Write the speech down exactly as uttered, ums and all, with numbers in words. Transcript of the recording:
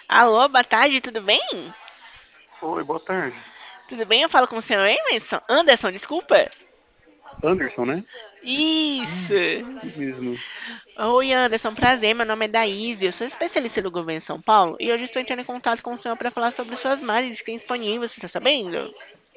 Alô, boa tarde, tudo bem? Oi, boa tarde. Tudo bem? Eu falo com o senhor Emerson? Anderson, desculpa. Anderson, né? Isso. Isso mesmo. Oi, Anderson, prazer. Meu nome é Daíse. Eu sou especialista do governo em São Paulo e hoje estou entrando em contato com o senhor para falar sobre suas margens que tem disponível. Você está sabendo?